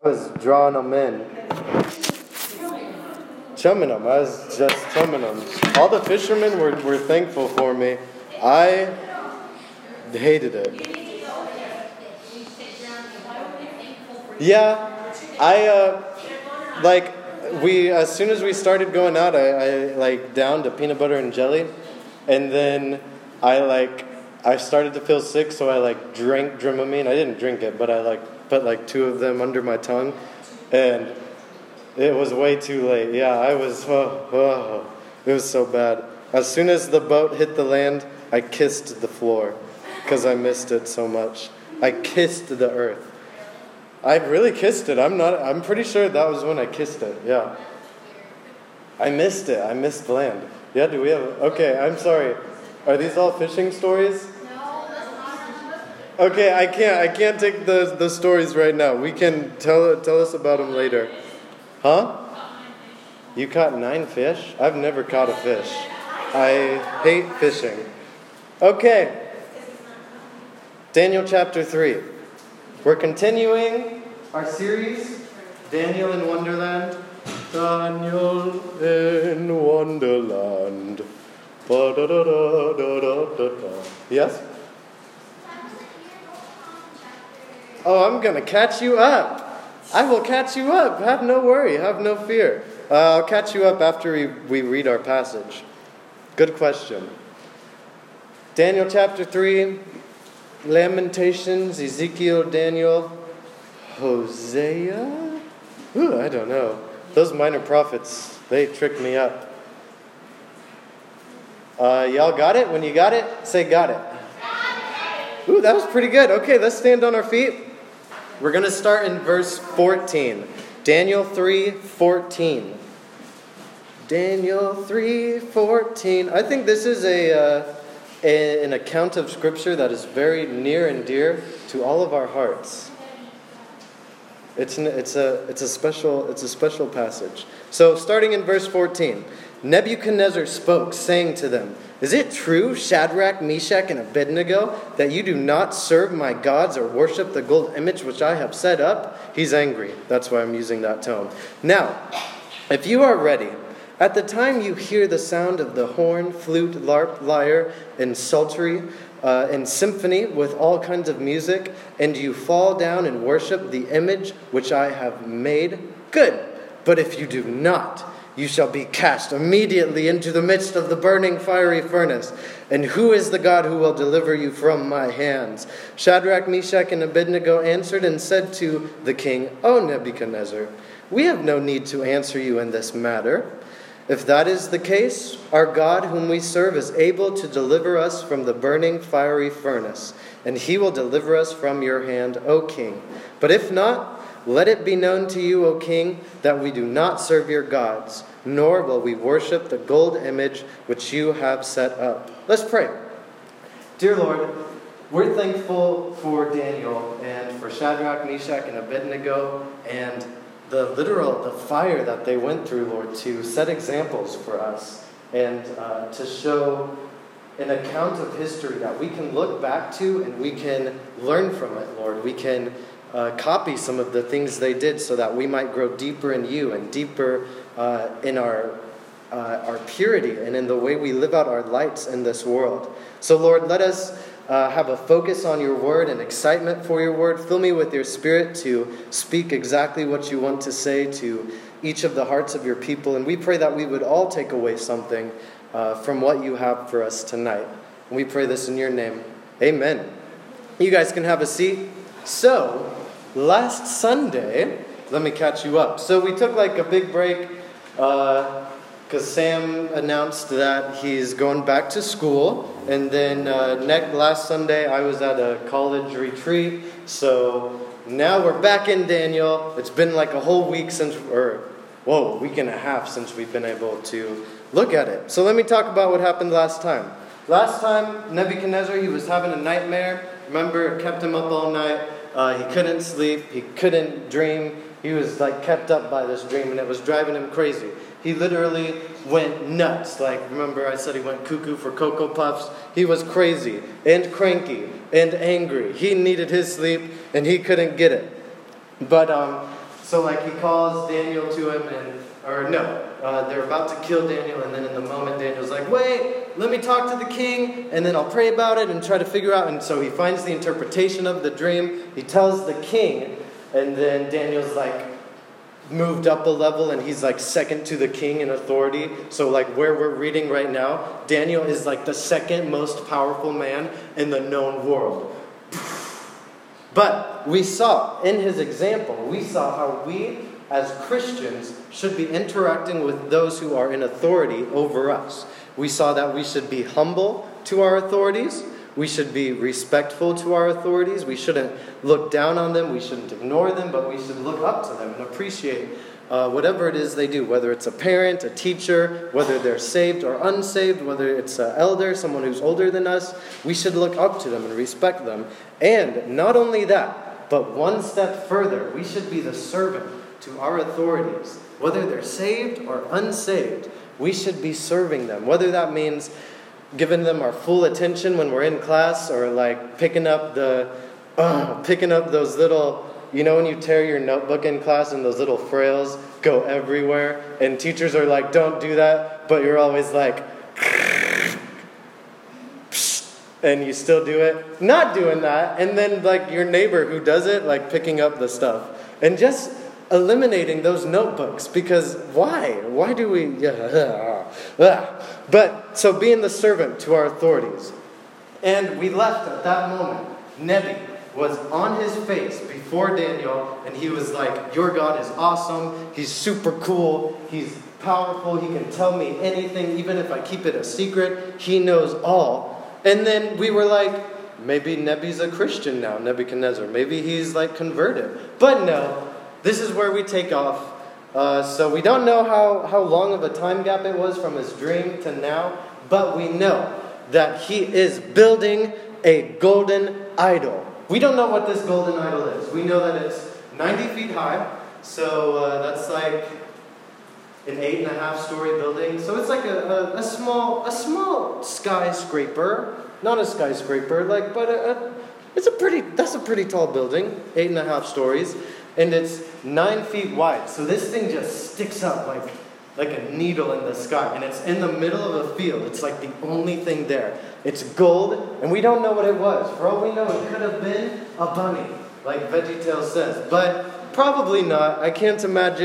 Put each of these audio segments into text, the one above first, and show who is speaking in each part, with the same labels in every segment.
Speaker 1: I was drawing them in. Chumming them. I was just chumming them. All the fishermen were thankful for me. I hated it. Yeah, as soon as we started going out, I downed a peanut butter and jelly, and then I started to feel sick, so I drank Dramamine. I didn't drink it, but I put 2 of them under my tongue, and it was way too late. Yeah, I was, it was so bad. As soon as the boat hit the land, I kissed the floor, because I missed it so much. I kissed the earth. I really kissed it. I'm pretty sure that was when I kissed it. Yeah. I missed it. I missed land. Yeah, do we have... Okay, I'm sorry. Are these all fishing stories?
Speaker 2: No, that's not.
Speaker 1: Okay, I can't take the stories right now. We can tell us about them later. Huh? You caught 9 fish? I've never caught a fish. I hate fishing. Okay. Daniel chapter 3. We're continuing our series, Daniel in Wonderland. Daniel in Wonderland. Ba-da-da-da-da-da-da-da. Yes? Oh, I'm going to catch you up. I will catch you up. Have no worry. Have no fear. I'll catch you up after we read our passage. Good question. Daniel chapter 3, Lamentations, Ezekiel, Daniel, Hosea? Ooh, I don't know. Those minor prophets, they tricked me up. Y'all got it? When you got it, say got it. Ooh, that was pretty good. Okay, let's stand on our feet. We're going to start in verse 14. Daniel 3:14. Daniel 3:14. I think this is an account of Scripture that is very near and dear to all of our hearts. It's a special passage. So starting in verse 14, Nebuchadnezzar spoke, saying to them, "Is it true, Shadrach, Meshach, and Abednego, that you do not serve my gods or worship the gold image which I have set up?" He's angry. That's why I'm using that tone. "Now, if you are ready, at the time you hear the sound of the horn, flute, larp, lyre, and psaltery, and symphony with all kinds of music, and you fall down and worship the image which I have made, good. But if you do not, you shall be cast immediately into the midst of the burning fiery furnace. And who is the God who will deliver you from my hands?" Shadrach, Meshach, and Abednego answered and said to the king, "O Nebuchadnezzar, we have no need to answer you in this matter. If that is the case, our God whom we serve is able to deliver us from the burning fiery furnace, and he will deliver us from your hand, O king. But if not, let it be known to you, O king, that we do not serve your gods, nor will we worship the gold image which you have set up." Let's pray. Dear Lord, we're thankful for Daniel and for Shadrach, Meshach, and Abednego and the fire that they went through, Lord, to set examples for us and to show an account of history that we can look back to and we can learn from it, Lord. We can copy some of the things they did so that we might grow deeper in you and deeper in our purity and in the way we live out our lights in this world. So, Lord, let us have a focus on your word and excitement for your word. Fill me with your spirit to speak exactly what you want to say to each of the hearts of your people. And we pray that we would all take away something from what you have for us tonight. And we pray this in your name. Amen. You guys can have a seat. So, last Sunday, let me catch you up. So we took a big break because Sam announced that he's going back to school. And then last Sunday, I was at a college retreat. So now we're back in Daniel. It's been a whole week week and a half since we've been able to look at it. So let me talk about what happened last time. Last time, Nebuchadnezzar, he was having a nightmare. Remember, it kept him up all night. He couldn't sleep. He couldn't dream. He was kept up by this dream, and it was driving him crazy. He literally went nuts. Remember I said he went cuckoo for Cocoa Puffs? He was crazy and cranky and angry. He needed his sleep, and he couldn't get it. But So like he calls Daniel to him they're about to kill Daniel, and then in the moment Daniel's like, wait, let me talk to the king, and then I'll pray about it and try to figure out. And so he finds the interpretation of the dream. He tells the king, and then Daniel's like moved up a level, and he's like second to the king in authority. So like where we're reading right now, Daniel is like the second most powerful man in the known world. But we saw in his example, we saw how we as Christians should be interacting with those who are in authority over us. We saw that we should be humble to our authorities. We should be respectful to our authorities. We shouldn't look down on them. We shouldn't ignore them, but we should look up to them and appreciate whatever it is they do, whether it's a parent, a teacher, whether they're saved or unsaved, whether it's an elder, someone who's older than us. We should look up to them and respect them. And not only that, but one step further, we should be the servant to our authorities. Whether they're saved or unsaved, we should be serving them. Whether that means giving them our full attention when we're in class, or like picking up those little, when you tear your notebook in class and those little frails go everywhere, and teachers are like, don't do that, but you're always like, and you still do it. Not doing that, and then like your neighbor who does it, like picking up the stuff. And just eliminating those notebooks, because why? Why do we? But so being the servant to our authorities. And we left at that moment. Nebi was on his face before Daniel, and he was like, your God is awesome. He's super cool. He's powerful. He can tell me anything, even if I keep it a secret. He knows all. And then we were like, maybe Nebi's a Christian now, Nebuchadnezzar. Maybe he's like converted. But no. This is where we take off. So we don't know how long of a time gap it was from his dream to now, but we know that he is building a golden idol. We don't know what this golden idol is. We know that it's 90 feet high, so that's like an 8.5-story building. So it's like a small skyscraper, not a skyscraper, that's a pretty tall building, 8.5 stories. And it's 9 feet wide. So this thing just sticks up like a needle in the sky. And it's in the middle of a field. It's like the only thing there. It's gold, and we don't know what it was. For all we know, it could have been a bunny, like VeggieTales says. But probably not. I cannot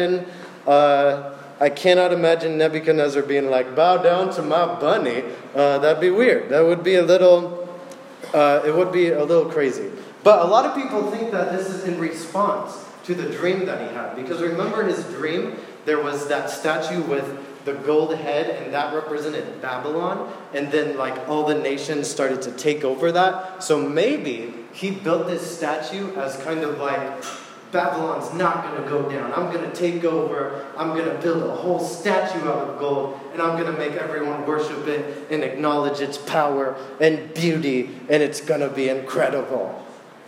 Speaker 1: imagine Nebuchadnezzar being like, bow down to my bunny. That'd be weird. That would be it would be a little crazy. But a lot of people think that this is in response to the dream that he had. Because remember his dream, there was that statue with the gold head, and that represented Babylon. And then like all the nations started to take over that. So maybe he built this statue as kind of like, Babylon's not going to go down. I'm going to take over. I'm going to build a whole statue out of gold. And I'm going to make everyone worship it and acknowledge its power and beauty. And it's going to be incredible.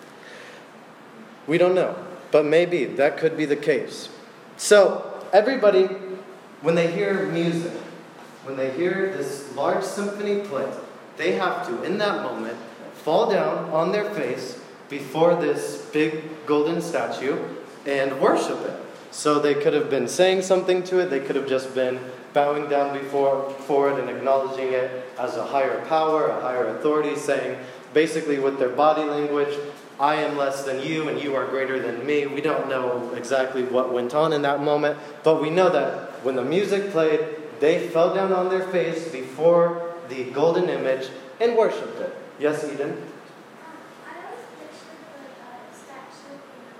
Speaker 1: We don't know. But maybe that could be the case. So, everybody, when they hear music, when they hear this large symphony play, they have to, in that moment, fall down on their face before this big golden statue and worship it. So they could have been saying something to it. They could have just been bowing down before it and acknowledging it as a higher power, a higher authority, saying basically with their body language, I am less than you and you are greater than me. We don't know exactly what went on in that moment, but we know that when the music played, they fell down on their face before the golden image and worshipped it. Yes, Eden?
Speaker 2: I always pictured the statue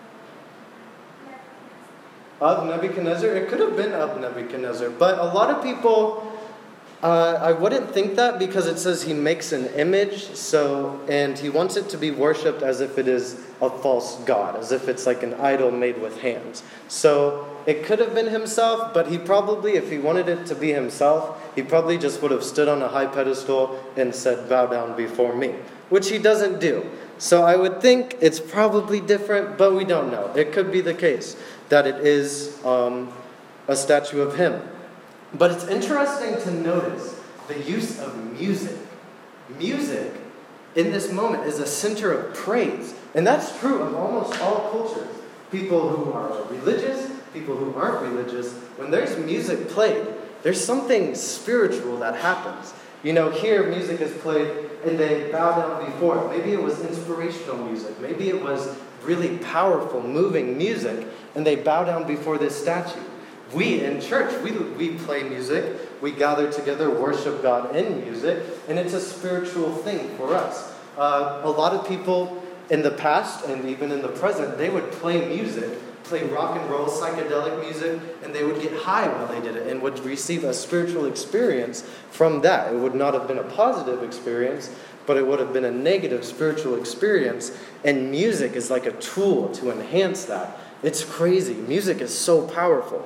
Speaker 1: Of Nebuchadnezzar? It could have been of Nebuchadnezzar, but a lot of people, I wouldn't think that, because it says he makes an image, and he wants it to be worshipped as if it is a false god, as if it's like an idol made with hands. So it could have been himself, but he probably, if he wanted it to be himself, he probably just would have stood on a high pedestal and said, bow down before me, which he doesn't do. So I would think it's probably different, but we don't know. It could be the case that it is a statue of him. But it's interesting to notice the use of music. Music, in this moment, is a center of praise. And that's true of almost all cultures. People who are religious people who aren't religious, when there's music played, there's something spiritual that happens. You know, here music is played and they bow down before it. Maybe it was inspirational music. Maybe it was really powerful, moving music, and they bow down before this statue. We in church, we play music. We gather together, worship God in music, and it's a spiritual thing for us. A lot of people in the past and even in the present, they would play music, play rock and roll, psychedelic music, and they would get high while they did it and would receive a spiritual experience from that. It would not have been a positive experience, but it would have been a negative spiritual experience, and music is like a tool to enhance that. It's crazy. Music is so powerful.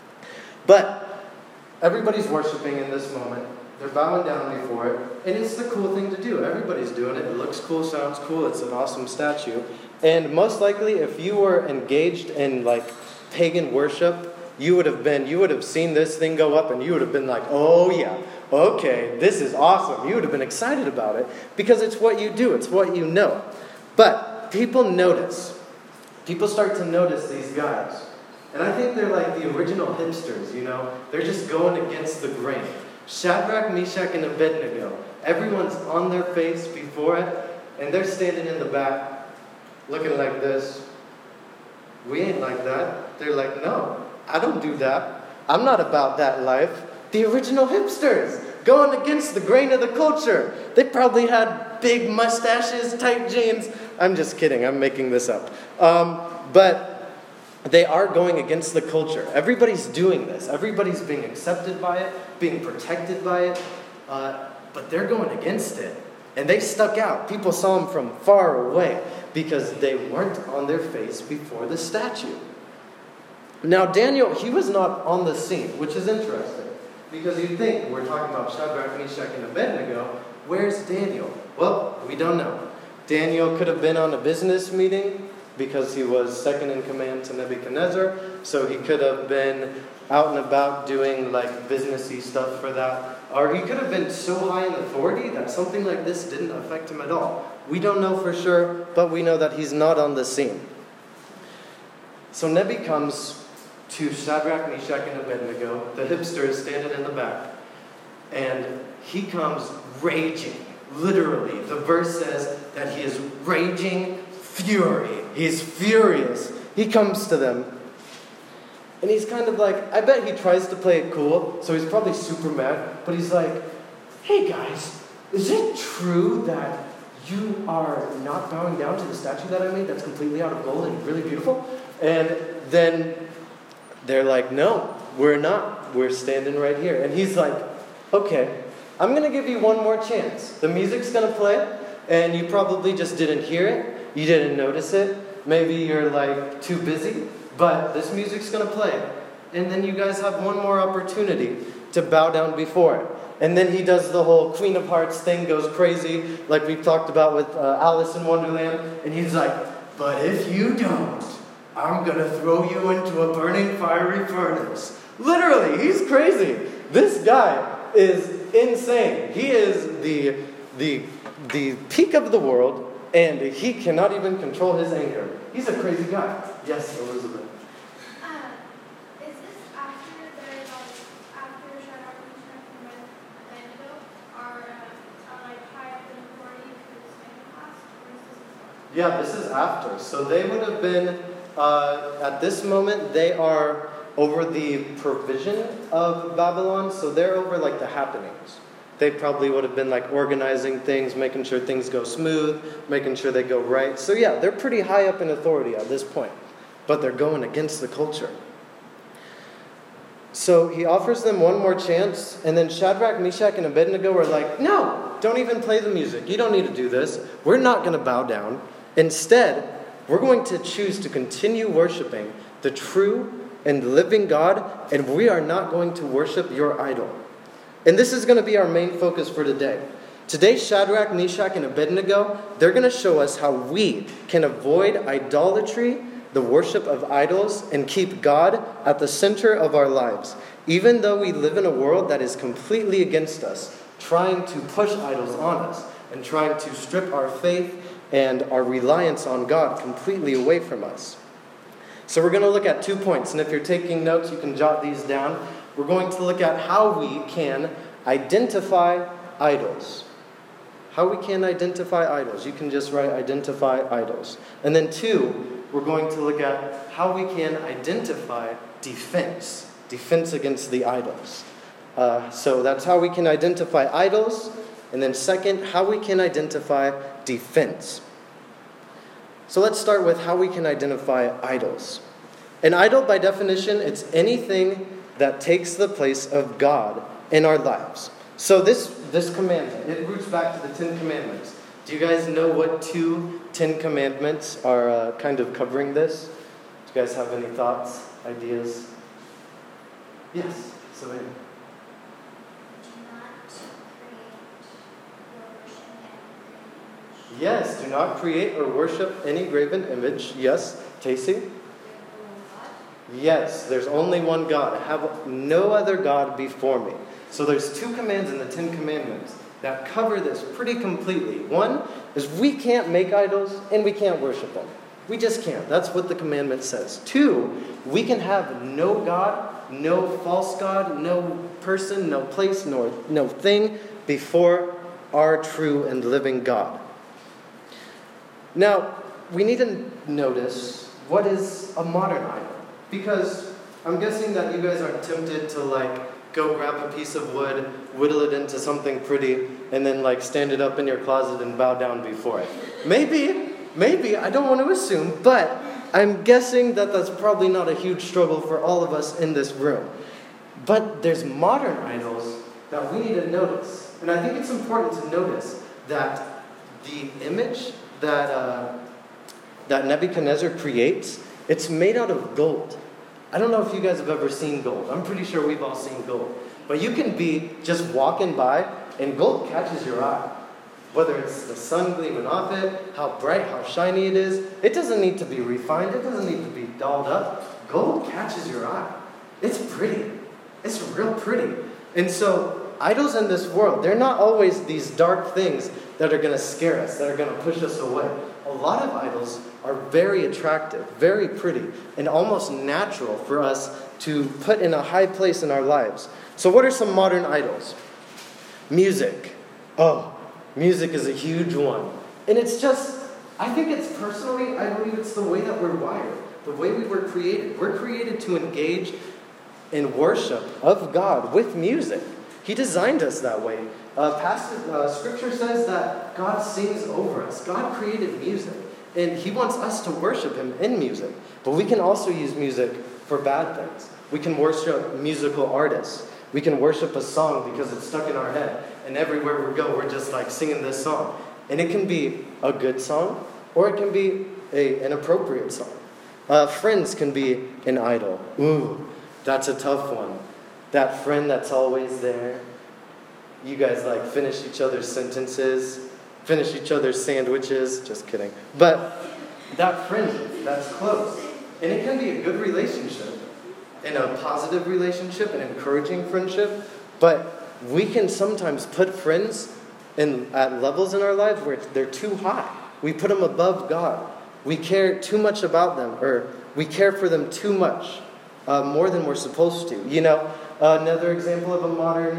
Speaker 1: But everybody's worshiping in this moment. They're bowing down before it, and it's the cool thing to do. Everybody's doing it. It looks cool, sounds cool. It's an awesome statue. And most likely, if you were engaged in like pagan worship, you would have seen this thing go up, and you would have been like, oh yeah, okay, this is awesome. You would have been excited about it because it's what you do. It's what you know. But people notice. People start to notice these guys. And I think they're like the original hipsters, you know. They're just going against the grain. Shadrach, Meshach, and Abednego. Everyone's on their face before it, and they're standing in the back, looking like this. We ain't like that. They're like, no, I don't do that. I'm not about that life. The original hipsters, going against the grain of the culture. They probably had big mustaches, tight jeans. I'm just kidding. I'm making this up. But they are going against the culture. Everybody's doing this. Everybody's being accepted by it, being protected by it. But they're going against it. And they stuck out. People saw them from far away because they weren't on their face before the statue. Now, Daniel, he was not on the scene, which is interesting. Because you think, we're talking about Shadrach, Meshach, and Abednego. Where's Daniel? Well, we don't know. Daniel could have been on a business meeting because he was second in command to Nebuchadnezzar. So he could have been out and about doing like businessy stuff for that. Or he could have been so high in authority that something like this didn't affect him at all. We don't know for sure, but we know that he's not on the scene. So Nebi comes to Shadrach, Meshach, and Abednego. The hipster is standing in the back. And he comes raging. Literally, the verse says that he is raging fury. He's furious. He comes to them. And he's kind of like, I bet he tries to play it cool, so he's probably super mad. But he's like, hey guys, is it true that you are not bowing down to the statue that I made that's completely out of gold and really beautiful? And then they're like, no, we're not. We're standing right here. And he's like, okay, I'm going to give you one more chance. The music's going to play, and you probably just didn't hear it. You didn't notice it. Maybe you're like too busy, but this music's going to play. And then you guys have one more opportunity to bow down before it. And then he does the whole Queen of Hearts thing, goes crazy, like we talked about with Alice in Wonderland. And he's like, but if you don't, I'm going to throw you into a burning fiery furnace. Literally, he's crazy. This guy is insane. He is the peak of the world, and he cannot even control his anger. He's a crazy guy. Yes, Elizabeth.
Speaker 2: Is this after Shadrach, Meshach, and Abednego are like high up in authority for the second class, or is this before?
Speaker 1: Yeah, this is after. So they would have been, at this moment, they are over the provision of Babylon, so they're over like the happenings. They probably would have been like organizing things, making sure things go smooth, making sure they go right. So yeah, they're pretty high up in authority at this point, but they're going against the culture. So he offers them one more chance, and then Shadrach, Meshach, and Abednego are like, no, don't even play the music. You don't need to do this. We're not going to bow down. Instead, we're going to choose to continue worshiping the true and living God, and we are not going to worship your idol. And this is going to be our main focus for today. Today, Shadrach, Meshach, and Abednego, they're going to show us how we can avoid idolatry, the worship of idols, and keep God at the center of our lives, even though we live in a world that is completely against us, trying to push idols on us, and trying to strip our faith and our reliance on God completely away from us. So we're going to look at 2 points, and if you're taking notes, you can jot these down. We're going to look at how we can identify idols. How we can identify idols. You can just write identify idols. And then 2, we're going to look at how we can identify defense. Defense against the idols. So that's how we can identify idols. And then second, how we can identify defense. So let's start with how we can identify idols. An idol, by definition, it's anything that takes the place of God in our lives. So this commandment, it roots back to the 10 Commandments. Do you guys know what 2 10 Commandments are kind of covering this? Do you guys have any thoughts, ideas? Yes, Savannah. Yes, do not create or worship any graven image. Yes, Tacey? Yes, there's only one God. Have no other God before me. So there's 2 commands in the 10 Commandments that cover this pretty completely. One is we can't make idols and we can't worship them. We just can't. That's what the commandment says. 2, we can have no God, no false God, no person, no place, no thing before our true and living God. Now, we need to notice what is a modern idol. Because I'm guessing that you guys aren't tempted to go grab a piece of wood, whittle it into something pretty, and then stand it up in your closet and bow down before it. Maybe, I don't want to assume, but I'm guessing that that's probably not a huge struggle for all of us in this room. But there's modern idols that we need to notice. And I think it's important to notice that the image that Nebuchadnezzar creates, it's made out of gold. I don't know if you guys have ever seen gold. I'm pretty sure we've all seen gold. But you can be just walking by and gold catches your eye. Whether it's the sun gleaming off it, how bright, how shiny it is. It doesn't need to be refined. It doesn't need to be dolled up. Gold catches your eye. It's pretty. It's real pretty. And so idols in this world, they're not always these dark things that are going to scare us, that are going to push us away. A lot of idols are very attractive, very pretty, and almost natural for us to put in a high place in our lives. So what are some modern idols? Music. Oh, music is a huge one. And it's just, I think it's personally, I believe it's the way that we're wired, the way we were created. We're created to engage in worship of God with music. He designed us that way. Scripture says that God sings over us. God created music, and He wants us to worship Him in music. But we can also use music for bad things. We can worship musical artists. We can worship a song because it's stuck in our head, and everywhere we go, we're just singing this song. And it can be a good song, or it can be an appropriate song. Friends can be an idol. Ooh, that's a tough one. That friend that's always there. You guys finish each other's sentences, finish each other's sandwiches. Just kidding. But that friend that's close. And it can be a good relationship, and a positive relationship, an encouraging friendship. But we can sometimes put friends at levels in our lives where they're too high. We put them above God. We care too much about them, or we care for them too much, more than we're supposed to. Another example of a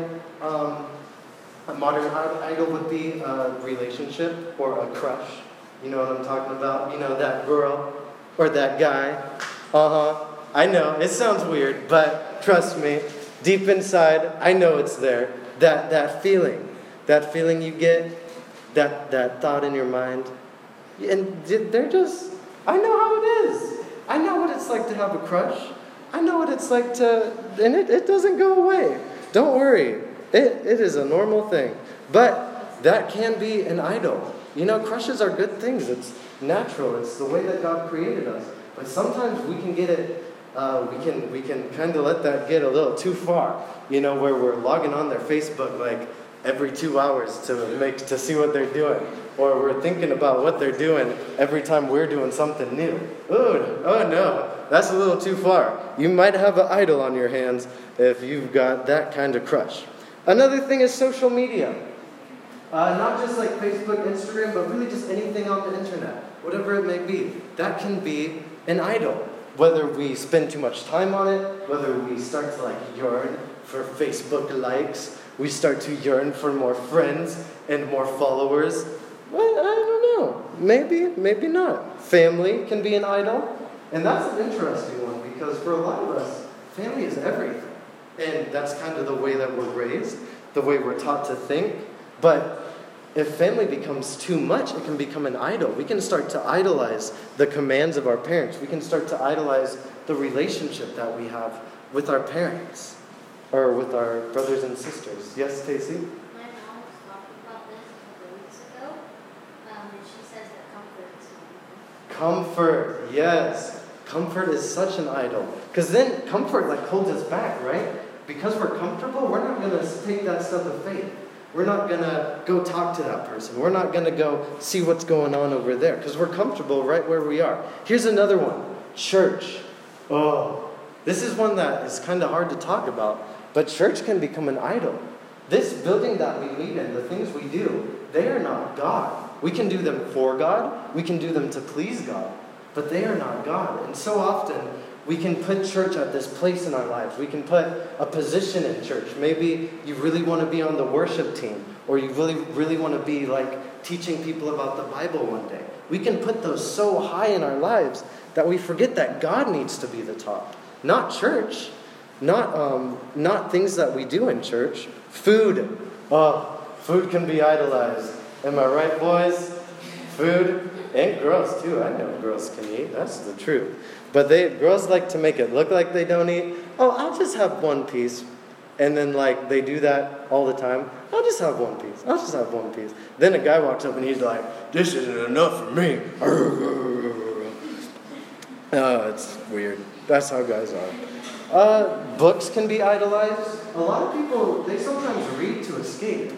Speaker 1: modern idol would be a relationship or a crush. You know what I'm talking about? That girl or that guy. I know, it sounds weird, but trust me, deep inside, I know it's there. That feeling you get, that thought in your mind. And they're just, I know how it is. I know what it's like to have a crush. I know what it's like and it doesn't go away. Don't worry. It is a normal thing. But that can be an idol. Crushes are good things. It's natural. It's the way that God created us. But sometimes we can get it, we can kind of let that get a little too far. Where we're logging on their Facebook every 2 hours to see what they're doing. Or we're thinking about what they're doing every time we're doing something new. Oh no. That's a little too far. You might have an idol on your hands if you've got that kind of crush. Another thing is social media. Not just Facebook, Instagram, but really just anything on the internet. Whatever it may be. That can be an idol. whether we spend too much time on it, whether we start to yearn for Facebook likes, we start to yearn for more friends and more followers. Well, I don't know. Maybe not. Family can be an idol. And that's an interesting one because for a lot of us, family is everything. And that's kind of the way that we're raised, the way we're taught to think. But if family becomes too much, it can become an idol. We can start to idolize the commands of our parents. We can start to idolize the relationship that we have with our parents or with our brothers and sisters. Yes, Stacy?
Speaker 3: My mom was talking about this a couple weeks ago, and she says that comfort is one.
Speaker 1: Comfort, yes. Comfort is such an idol. Because then comfort holds us back, right? Because we're comfortable, we're not going to take that step of faith. We're not going to go talk to that person. We're not going to go see what's going on over there. Because we're comfortable right where we are. Here's another one. Church. Oh, this is one that is kind of hard to talk about. But church can become an idol. This building that we meet in, the things we do, they are not God. We can do them for God. We can do them to please God. But they are not God. And so often, we can put church at this place in our lives. We can put a position in church. Maybe you really want to be on the worship team. Or you really want to be teaching people about the Bible one day. We can put those so high in our lives that we forget that God needs to be the top. Not church. Not things that we do in church. Food. Oh, food can be idolized. Am I right, boys? Food. And girls, too. I know girls can eat. That's the truth. But girls like to make it look like they don't eat. Oh, I'll just have one piece. And then, they do that all the time. I'll just have one piece. I'll just have one piece. Then a guy walks up and he's like, this isn't enough for me. Oh, it's weird. That's how guys are. Books can be idolized. A lot of people, they sometimes read to escape.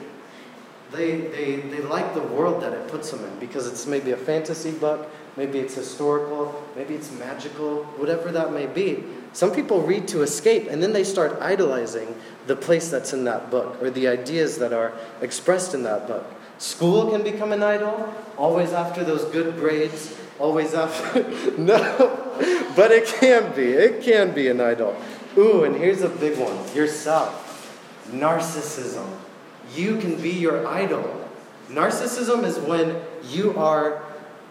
Speaker 1: They like the world that it puts them in because it's maybe a fantasy book, maybe it's historical, maybe it's magical, whatever that may be. Some people read to escape and then they start idolizing the place that's in that book or the ideas that are expressed in that book. School can become an idol, always after those good grades, always after... No, but it can be an idol. Ooh, and here's a big one, yourself. Narcissism. You can be your idol. Narcissism is when you are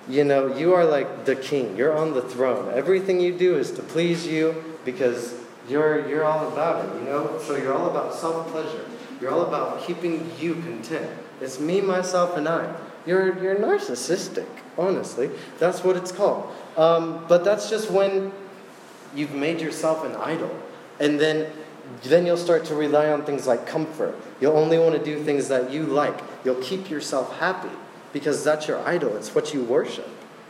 Speaker 1: like the king. You're on the throne. Everything you do is to please you because you're all about it, So you're all about self-pleasure. You're all about keeping you content. It's me, myself, and I. You're narcissistic, honestly. That's what it's called. But that's just when you've made yourself an idol. And then you'll start to rely on things like comfort. You'll only want to do things that you like. You'll keep yourself happy because that's your idol. It's what you worship.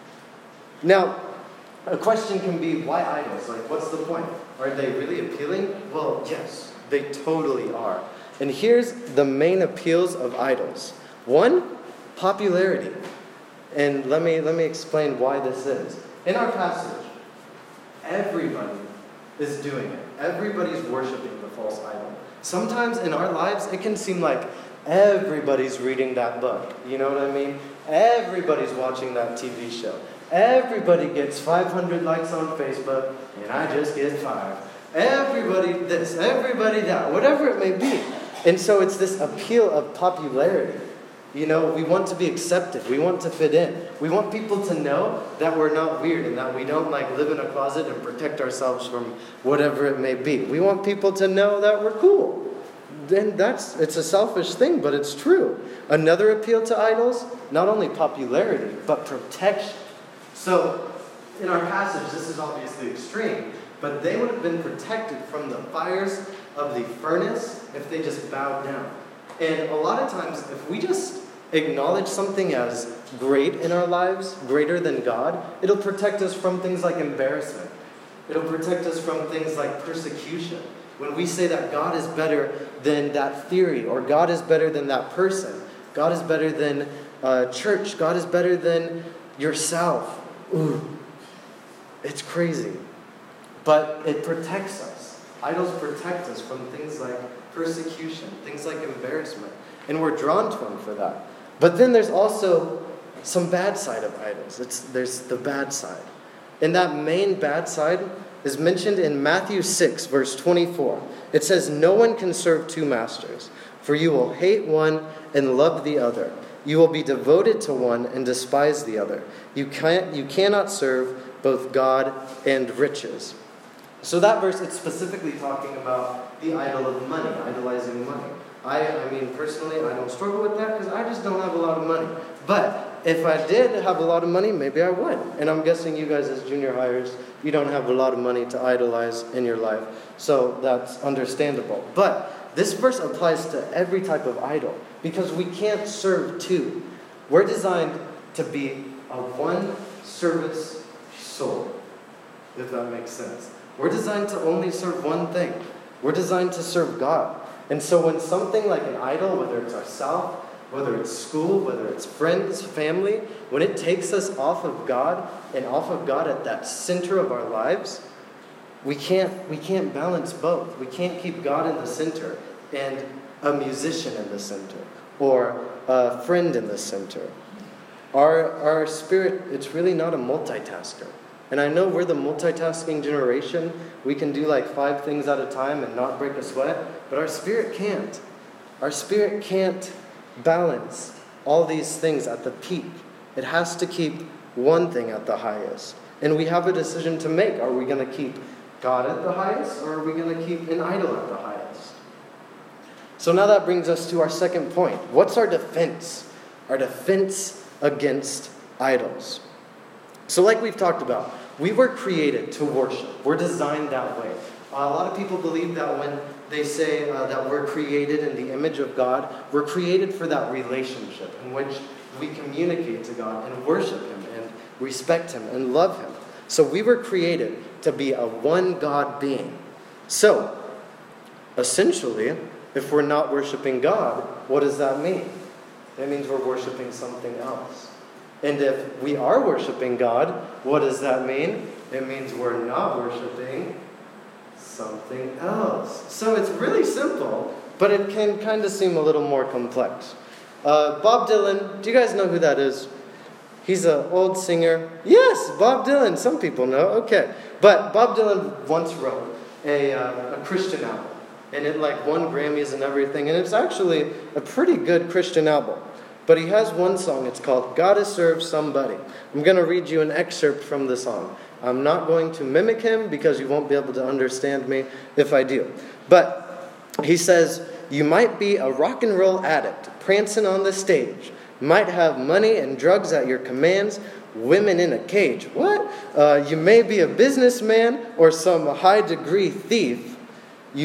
Speaker 1: Now, a question can be, why idols? What's the point? Are they really appealing? Well, yes, they totally are. And here's the main appeals of idols. One, popularity. And let me explain why this is. In our passage, everybody is doing it. Everybody's worshiping the false idol. Sometimes in our lives, it can seem like everybody's reading that book. You know what I mean? Everybody's watching that TV show. Everybody gets 500 likes on Facebook, and I just get 5. Everybody this, everybody that, whatever it may be. And so it's this appeal of popularity. We want to be accepted. We want to fit in. We want people to know that we're not weird and that we don't live in a closet and protect ourselves from whatever it may be. We want people to know that we're cool. Then it's a selfish thing, but it's true. Another appeal to idols, not only popularity, but protection. So, in our passage, this is obviously extreme, but they would have been protected from the fires of the furnace if they just bowed down. And a lot of times, if we just acknowledge something as great in our lives, greater than God, it'll protect us from things like embarrassment. It'll protect us from things like persecution. When we say that God is better than that theory, or God is better than that person, God is better than church, God is better than yourself. Ooh, it's crazy. But it protects us. Idols protect us from things like persecution, things like embarrassment. And we're drawn to them for that. But then there's also some bad side of idols. There's the bad side. And that main bad side is mentioned in Matthew 6, verse 24. It says, "No one can serve two masters, for you will hate one and love the other. You will be devoted to one and despise the other. You cannot serve both God and riches." So that verse, it's specifically talking about the idol of money, idolizing money. I mean, personally, I don't struggle with that because I just don't have a lot of money. But if I did have a lot of money, maybe I would. And I'm guessing you guys as junior hires, you don't have a lot of money to idolize in your life. So that's understandable. But this verse applies to every type of idol because we can't serve two. We're designed to be a one-service soul, if that makes sense. We're designed to only serve one thing. We're designed to serve God. And so when something like an idol, whether it's ourselves, whether it's school, whether it's friends, family, when it takes us off of God and off of God at that center of our lives, we can't balance both. We can't keep God in the center and a musician in the center or a friend in the center. Our spirit, it's really not a multitasker. And I know we're the multitasking generation. We can do like 5 things at a time and not break a sweat. But our spirit can't. Our spirit can't balance all these things at the peak. It has to keep one thing at the highest. And we have a decision to make. Are we going to keep God at the highest, or are we going to keep an idol at the highest? So now that brings us to our second point. What's our defense? Our defense against idols. So like we've talked about, we were created to worship. We're designed that way. A lot of people believe that when they say that we're created in the image of God, we're created for that relationship in which we communicate to God and worship Him and respect Him and love Him. So we were created to be a one God being. So, essentially, if we're not worshiping God, what does that mean? That means we're worshiping something else. And if we are worshiping God, what does that mean? It means we're not worshiping something else. So it's really simple, but it can kind of seem a little more complex. Bob Dylan, do you guys know who that is? He's an old singer. Yes, Bob Dylan. Some people know. Okay. But Bob Dylan once wrote a Christian album. And it won Grammys and everything. And it's actually a pretty good Christian album. But he has one song. It's called "Gotta Serve Somebody." I'm going to read you an excerpt from the song. I'm not going to mimic him because you won't be able to understand me if I do. But he says, "You might be a rock and roll addict prancing on the stage. Might have money and drugs at your commands. Women in a cage." What? You may be a businessman or some high-degree thief. They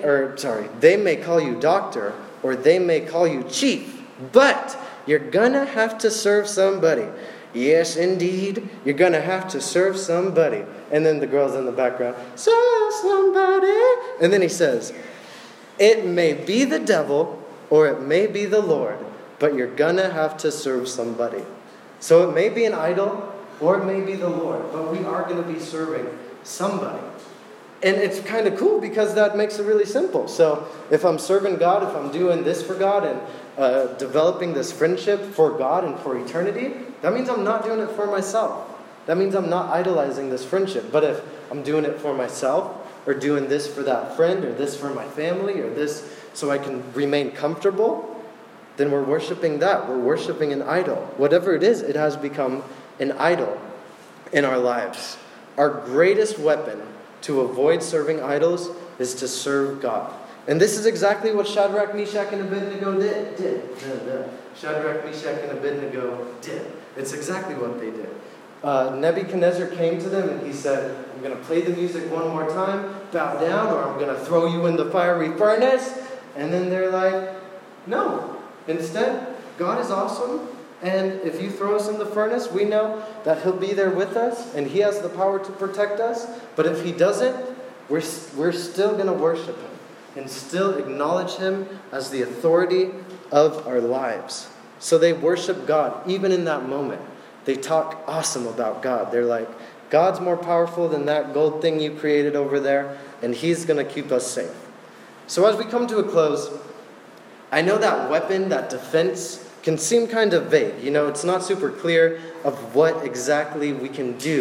Speaker 1: may call you doctor or they may call you chief. But you're gonna have to serve somebody. Yes, indeed, you're gonna have to serve somebody. And then the girl's in the background, "Serve somebody." And then he says, "It may be the devil or it may be the Lord, but you're gonna have to serve somebody." So it may be an idol or it may be the Lord, but we are gonna be serving somebody. And it's kind of cool because that makes it really simple. So if I'm serving God, if I'm doing this for God and developing this friendship for God and for eternity, that means I'm not doing it for myself. That means I'm not idolizing this friendship. But if I'm doing it for myself, or doing this for that friend, or this for my family, or this so I can remain comfortable, then we're worshiping that. We're worshiping an idol. Whatever it is, it has become an idol in our lives. Our greatest weapon to avoid serving idols is to serve God. And this is exactly what Shadrach, Meshach, and Abednego did. Shadrach, Meshach, and Abednego did. It's exactly what they did. Nebuchadnezzar came to them and he said, "I'm going to play the music one more time, bow down, or I'm going to throw you in the fiery furnace." And then they're like, "No. Instead, God is awesome. And if you throw us in the furnace, we know that He'll be there with us and He has the power to protect us. But if He doesn't, we're still going to worship Him and still acknowledge Him as the authority of our lives." So they worship God even in that moment. They talk awesome about God. They're like, "God's more powerful than that gold thing you created over there, and He's going to keep us safe." So as we come to a close, I know that weapon, that defense, can seem kind of vague. It's not super clear of what exactly we can do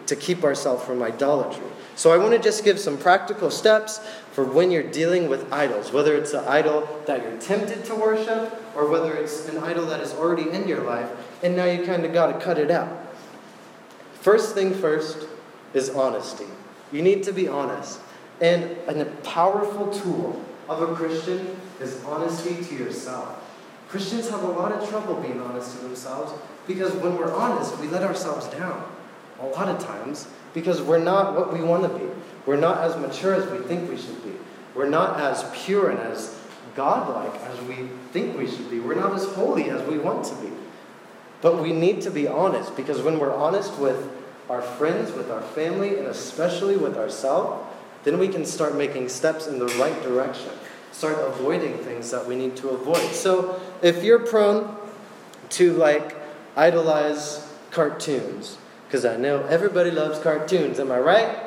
Speaker 1: to keep ourselves from idolatry. So I want to just give some practical steps for when you're dealing with idols, whether it's an idol that you're tempted to worship or whether it's an idol that is already in your life and now you kind of got to cut it out. First thing first is honesty. You need to be honest. And a powerful tool of a Christian is honesty to yourself. Christians have a lot of trouble being honest to themselves because when we're honest, we let ourselves down. A lot of times because we're not what we want to be. We're not as mature as we think we should be. We're not as pure and as godlike as we think we should be. We're not as holy as we want to be. But we need to be honest because when we're honest with our friends, with our family, and especially with ourselves, then we can start making steps in the right direction. Start avoiding things that we need to avoid. So if you're prone to idolize cartoons, because I know everybody loves cartoons, am I right?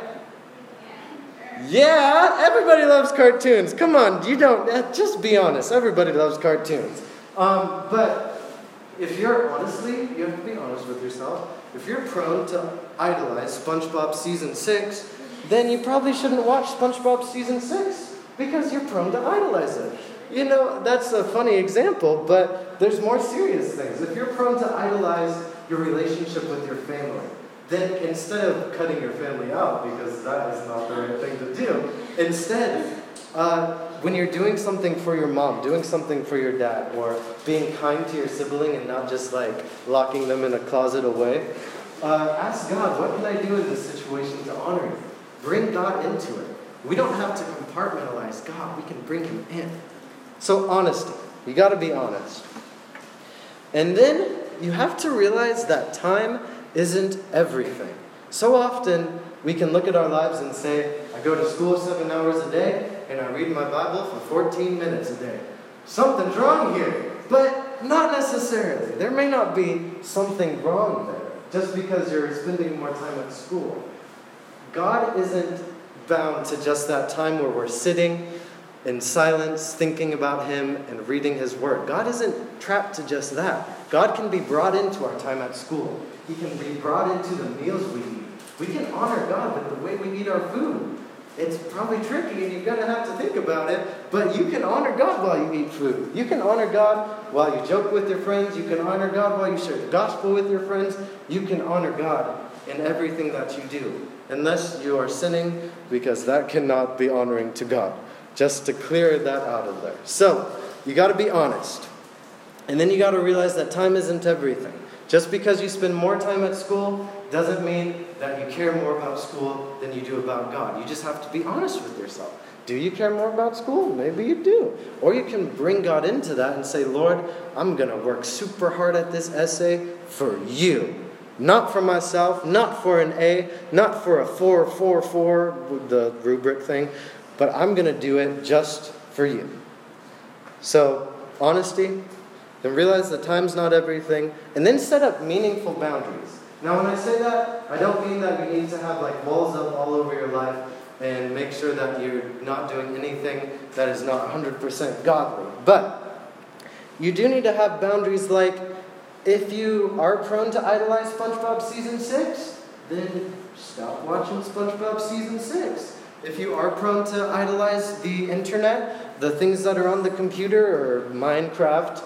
Speaker 1: Yeah, everybody loves cartoons. Come on, just be honest. Everybody loves cartoons. But if you're you have to be honest with yourself. If you're prone to idolize SpongeBob Season 6, then you probably shouldn't watch SpongeBob Season 6 because you're prone to idolize it. That's a funny example, but there's more serious things. If you're prone to idolize your relationship with your family, then instead of cutting your family out, because that is not the right thing to do, instead, when you're doing something for your mom, doing something for your dad, or being kind to your sibling and not just locking them in a closet away, ask God, what can I do in this situation to honor you? Bring God into it. We don't have to compartmentalize God. We can bring him in. So honesty. You got to be honest. And then you have to realize that time isn't everything. So often we can look at our lives and say, I go to school 7 hours a day and I read my Bible for 14 minutes a day. Something's wrong here. But not necessarily. There may not be something wrong there just because you're spending more time at school. God isn't bound to just that time where we're sitting in silence, thinking about him and reading his word. God isn't trapped to just that. God can be brought into our time at school. He can be brought into the meals we eat. We can honor God with the way we eat our food. It's probably tricky and you're going to have to think about it, but you can honor God while you eat food. You can honor God while you joke with your friends. You can honor God while you share the gospel with your friends. You can honor God in everything that you do, unless you are sinning, because that cannot be honoring to God. Just to clear that out of there. So, you got to be honest. And then you got to realize that time isn't everything. Just because you spend more time at school doesn't mean that you care more about school than you do about God. You just have to be honest with yourself. Do you care more about school? Maybe you do. Or you can bring God into that and say, Lord, I'm going to work super hard at this essay for you. Not for myself, not for an A, not for a 4, the rubric thing, but I'm going to do it just for you. So, honesty, then realize that time's not everything, and then set up meaningful boundaries. Now, when I say that, I don't mean that you need to have walls up all over your life and make sure that you're not doing anything that is not 100% godly. But you do need to have boundaries if you are prone to idolize SpongeBob Season 6, then stop watching SpongeBob Season 6. If you are prone to idolize the internet, the things that are on the computer or Minecraft,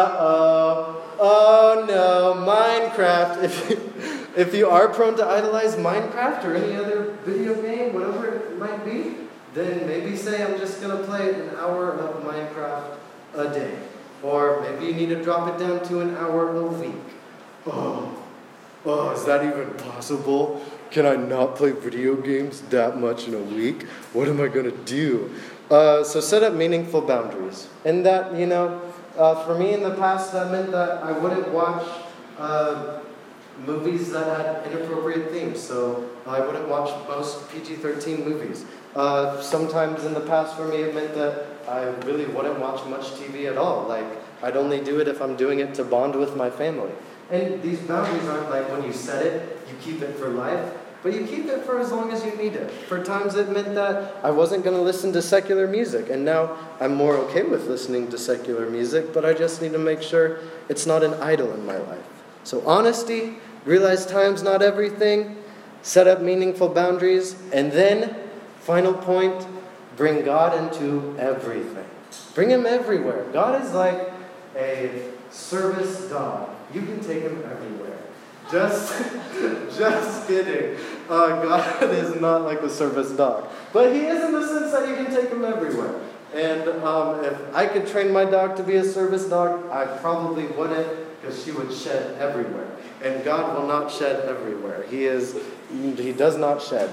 Speaker 1: oh no, Minecraft. If you are prone to idolize Minecraft or any other video game, whatever it might be, then maybe say I'm just going to play an hour of Minecraft a day. Or maybe you need to drop it down to an hour a week. Oh, is that even possible? Can I not play video games that much in a week? What am I going to do? So set up meaningful boundaries. And that, for me in the past, that meant that I wouldn't watch movies that had inappropriate themes. So I wouldn't watch most PG-13 movies. Sometimes in the past for me it meant that I really wouldn't watch much TV at all. I'd only do it if I'm doing it to bond with my family. And these boundaries aren't when you set it, you keep it for life, but you keep it for as long as you need it. For times it meant that I wasn't going to listen to secular music, and now I'm more okay with listening to secular music, but I just need to make sure it's not an idol in my life. So honesty, realize time's not everything, Set up meaningful boundaries. And then, final point, bring God into everything. Bring him everywhere. God is like a service dog. You can take him everywhere. Just kidding. God is not like a service dog. But he is in the sense that you can take him everywhere. And if I could train my dog to be a service dog, I probably wouldn't, because she would shed everywhere. And God will not shed everywhere. He does not shed.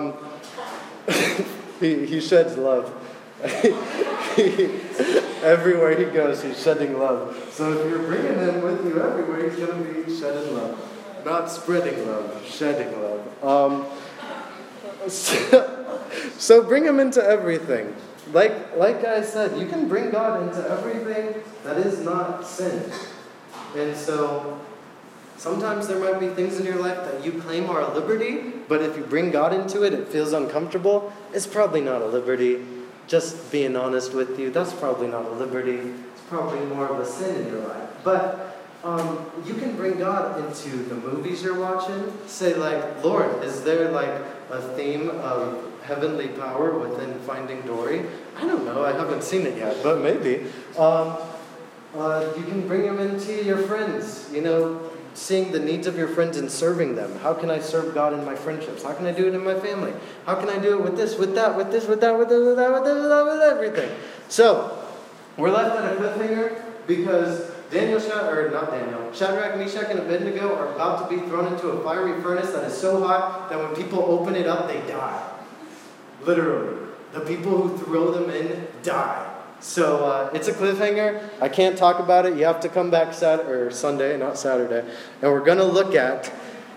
Speaker 1: He sheds love. Everywhere he goes, he's shedding love. So if you're bringing him with you everywhere, he's going to be shedding love. Not spreading love, shedding love. So bring him into everything. Like I said, you can bring God into everything that is not sin. And so sometimes there might be things in your life that you claim are a liberty, but if you bring God into it, it feels uncomfortable. It's probably not a liberty. Just being honest with you, that's probably not a liberty. It's probably more of a sin in your life. But you can bring God into the movies you're watching. Say like, Lord, is there like a theme of heavenly power within Finding Dory? I don't know. I haven't seen it yet, but maybe. You can bring him into your friends. Seeing the needs of your friends and serving them. How can I serve God in my friendships? How can I do it in my family? How can I do it with this, with that, with this, with that, with this, with that, with this, with everything? So, we're left at a cliffhanger because Shadrach, Meshach, and Abednego are about to be thrown into a fiery furnace that is so hot that when people open it up, they die. Literally. The people who throw them in die. So it's a cliffhanger. I can't talk about it. You have to come back Sunday, not Saturday. And we're going to look at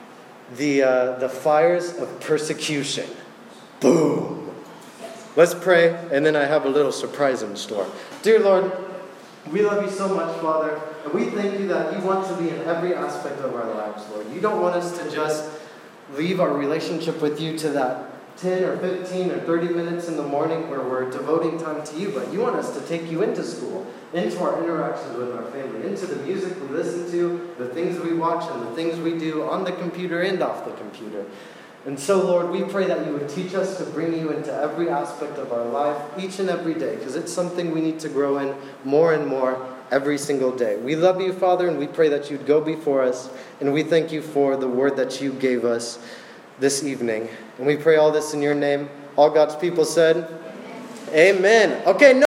Speaker 1: the fires of persecution. Boom. Let's pray, and then I have a little surprise in store. Dear Lord, we love you so much, Father. And we thank you that you want to be in every aspect of our lives, Lord. You don't want us to just leave our relationship with you to that 10 or 15 or 30 minutes in the morning where we're devoting time to you, but you want us to take you into school, into our interactions with our family, into the music we listen to, the things we watch, and the things we do on the computer and off the computer. And so, Lord, we pray that you would teach us to bring you into every aspect of our life, each and every day, because it's something we need to grow in more and more every single day. We love you, Father, and we pray that you'd go before us, and we thank you for the word that you gave us this evening. And we pray all this in your name. All God's people said, Amen. Okay, no.